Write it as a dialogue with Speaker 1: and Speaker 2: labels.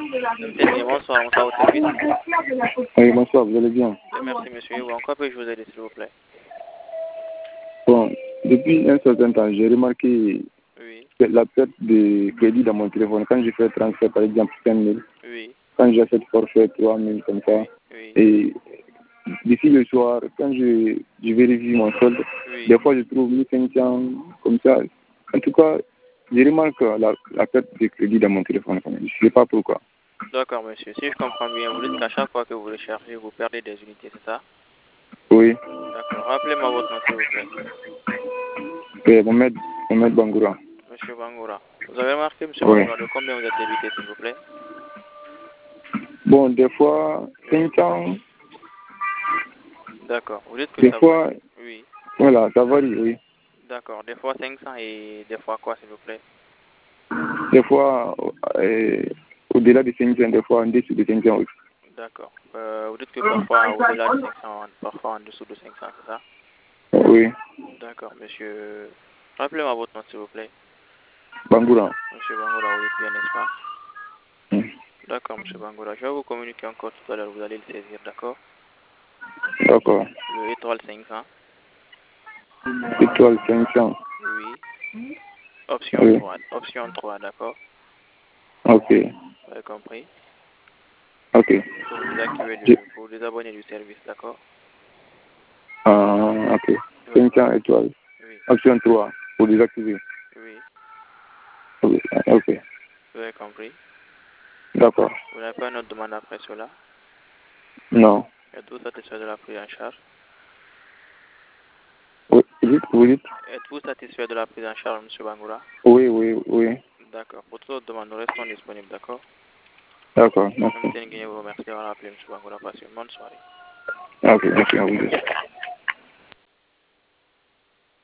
Speaker 1: Bonsoir, bonsoir au service.
Speaker 2: Oui, bonsoir, vous allez bien?
Speaker 1: Merci monsieur. Ou encore puis-je vous aider s'il vous plaît?
Speaker 2: Bon, depuis un certain temps, j'ai remarqué la perte de crédit dans mon téléphone. Quand je fais un transfert, par exemple, 5 000, quand j'achète forfait 3 000 comme ça, et d'ici le soir, quand je vérifie mon solde, des fois je trouve 1500 comme ça. En tout cas, je remarque la perte de crédit dans mon téléphone. Je ne sais pas pourquoi.
Speaker 1: D'accord, monsieur. Si je comprends bien, vous dites qu'à chaque fois que vous rechargez, vous perdez des unités, c'est ça?
Speaker 2: Oui.
Speaker 1: D'accord. Rappelez-moi votre nom, s'il vous plaît.
Speaker 2: C'est Mohamed Bangoura.
Speaker 1: Monsieur Bangoura. Vous avez remarqué, monsieur Bangoura, de combien vous êtes débité, s'il vous plaît?
Speaker 2: Bon, des fois, 500.
Speaker 1: D'accord. Vous dites que
Speaker 2: des
Speaker 1: ça
Speaker 2: fois,
Speaker 1: varie. Oui.
Speaker 2: Voilà, ça varie, oui.
Speaker 1: D'accord. Des fois 500 et des fois quoi, s'il vous plaît?
Speaker 2: Des fois, au-delà de 500, des fois en dessous de 500 aussi.
Speaker 1: D'accord. Vous dites que parfois au-delà de 500, parfois en dessous de 500, c'est ça?
Speaker 2: Oui.
Speaker 1: D'accord, monsieur. Rappelez-moi votre nom, s'il vous plaît.
Speaker 2: Bangoura.
Speaker 1: Monsieur Bangoura, vous êtes bien, n'est-ce pas? D'accord, monsieur Bangoura. Je vais vous communiquer encore tout à l'heure, vous allez le saisir, d'accord?
Speaker 2: D'accord.
Speaker 1: Le étoile 500.
Speaker 2: Étoile 500.
Speaker 1: Oui. Option 3. Option 3, d'accord?
Speaker 2: Ok.
Speaker 1: Vous avez compris?
Speaker 2: Ok.
Speaker 1: Pour désactiver pour désabonner du service, d'accord?
Speaker 2: Ok. 500 étoiles.
Speaker 1: Oui.
Speaker 2: Option 3 pour désactiver.
Speaker 1: Oui.
Speaker 2: Ok.
Speaker 1: Vous avez compris?
Speaker 2: D'accord.
Speaker 1: Vous n'avez pas une autre demande après cela?
Speaker 2: Non.
Speaker 1: Êtes-vous satisfait de la prise en charge?
Speaker 2: Oui, vous dites?
Speaker 1: Êtes-vous satisfait de la prise en charge, monsieur Bangoura?
Speaker 2: Oui, oui, oui.
Speaker 1: D'accord. Pour toute autre demande, nous restons disponibles, d'accord?
Speaker 2: D'accord, merci.
Speaker 1: Guinée vous remercie d'avoir appelé, monsieur Bangoura. Passez une bonne soirée.
Speaker 2: Ok, merci à vous.